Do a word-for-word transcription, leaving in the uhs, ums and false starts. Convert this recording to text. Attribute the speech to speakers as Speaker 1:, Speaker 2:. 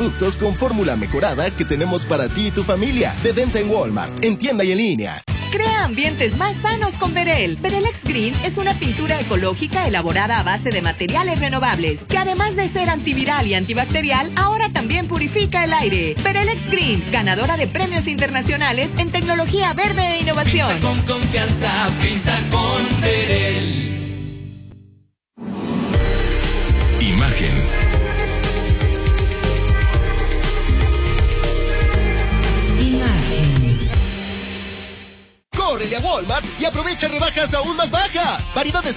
Speaker 1: productos con fórmula mejorada que tenemos para ti y tu familia. De venta en Walmart, en tienda y en línea.
Speaker 2: Crea ambientes más sanos con Verel. Verelex Green es una pintura ecológica elaborada a base de materiales renovables, que además de ser antiviral y antibacterial, ahora también purifica el aire. Verelex Green, ganadora de premios internacionales en tecnología verde e innovación.
Speaker 3: Pinta con confianza, pinta con Verel.
Speaker 4: Imagen.
Speaker 1: Córrele a Walmart y aprovecha rebajas aún más bajas. Variedades